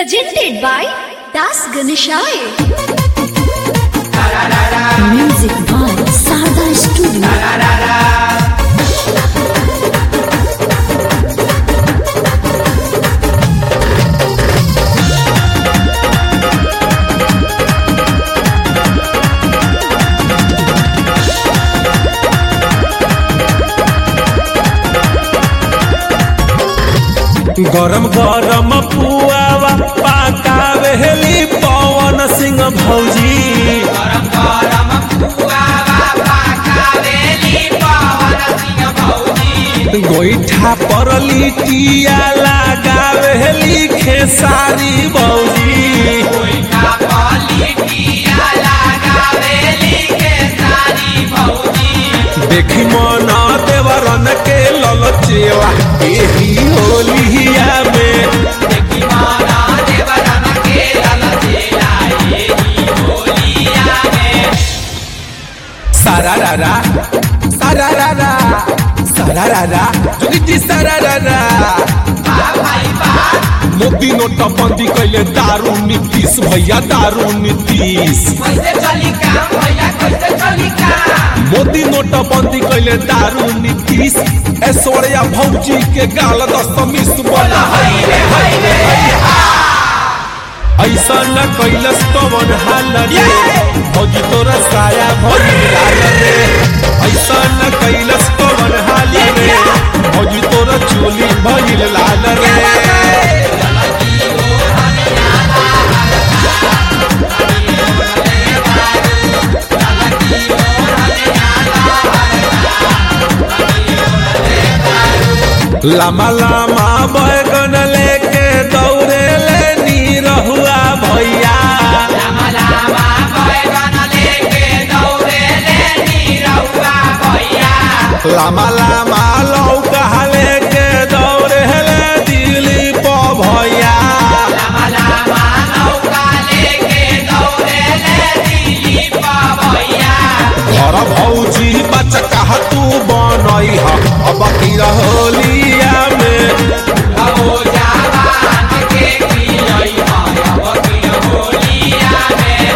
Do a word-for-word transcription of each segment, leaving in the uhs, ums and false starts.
Presented by Das Ganeshaya. Music by Sarda Studio. गरम गरम पुआवा पाकावेली पवन सिंह भौजी। गरम गरम पुआवा पाकावेली पवन सिंह भौजी। गोईठा पर लिटिया लगावेली खेसारी भौजी। गोईठा पर लिटिया लगावेली खेसारी भौजी। देखी मन देवरन के ललचेवा एही होलिया में। देखी मन देवरन के ललचेला एही होलिया में। सारा रारा सारा रारा सारा रारा जुगी सारा रारा। बा भाई बा मोदी नोटबंदी कैले दारू नीतीश भैया दारू नीतीश। कैसे चली काम भैया कैसे चली काम। मोदी नोटबंदी कैले दारू नीतीश। ऐश्वर्या भौजी के गाल दशमीस बोला हाय रे हाय रे ऐसा न कैलस कवन हाल रे। भौजी तोरा साया भौजी लाल रे। ऐसा न कैलस कवन हाल रे। भौजी तोरा चोली भइल लाल रे। लामा लामा बैगन लेके दौड़े ले नीरहुआ भैया। लामा लामा बैगन लेके दौड़े ले नीरहुआ भैया। लामा लामा लौका लेके दौड़े ले दिलीप भैया। लामा लामा लौका लेके दौड़े ले दिलीप भैया। घर भौजी बचका तू बनई ह अब की होलिया में। हो जवान के पियई अब की होलिया में।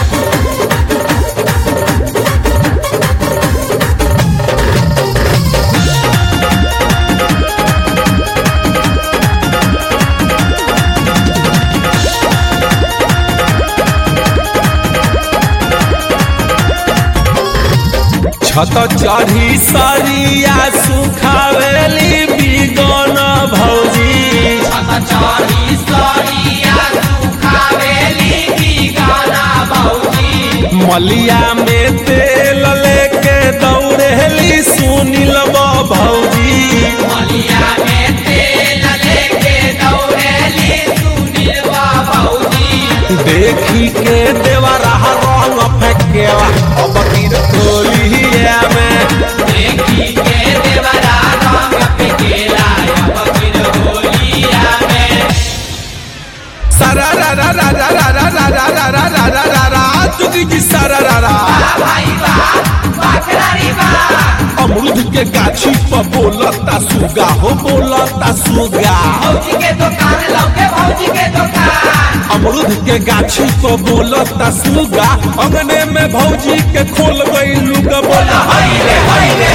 छत चढ़ी सरिया सुखावेली बिगन भौजी। छत चढ़ी सरिया सुखावेली बिगन भौजी। मलिया में तेल लेके दौड़ेली सुनील भौजी। मलिया में तेल लेके दौड़ेली सुनील भौजी। देखी के देवरा रंग फेंकेवा अब की होलिया में। देखी के देवरा रंग फेंकेला अब की होलिया में। सारा रा रा रा रा रा रा रा रा रा रा रा रा रा रा चुकी जी सारा रा रा। बा भाई बा बाखरारी बा अमरूद के गाछी पर बोलता सुगा हो बोलता सुगा। भौजी के दुकान लौके भौजी के दुकान। अमरूद के गाछी पर बोलता सुगा। अंगने में भौजी के खोल गई लुगा बोला हाय रे हाय रे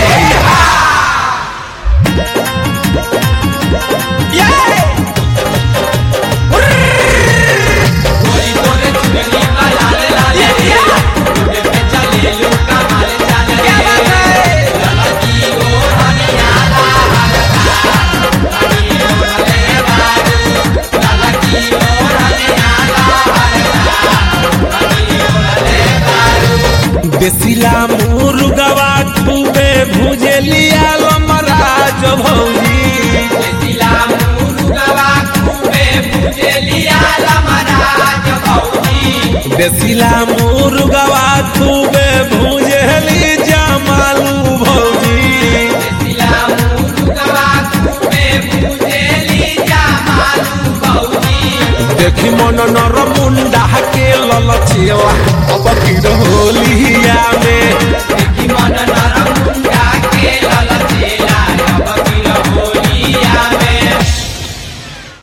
गोरी तोरे चुगली का लाल लाल रे। उड़े पे चले लुका माल चाल रे। ललकी ओ हनियाला हरता हनी ओले बारू। ललकी ओ हनियाला हरता हनी ओले बारू। देसिला मुर्गवा खूबे भुजेलिया लमराज भौजी। देसिला मुर्गवा खूबे भुजेलिया लमराज भौजी। देसिला मुर्गवा खूबे भुजेली जमालू भौजी। देसिला मुर्गवा खूबे भुजेली जमालू भौजी। देखी मन नर मुंडा के ललचेवा अब की होलिया में।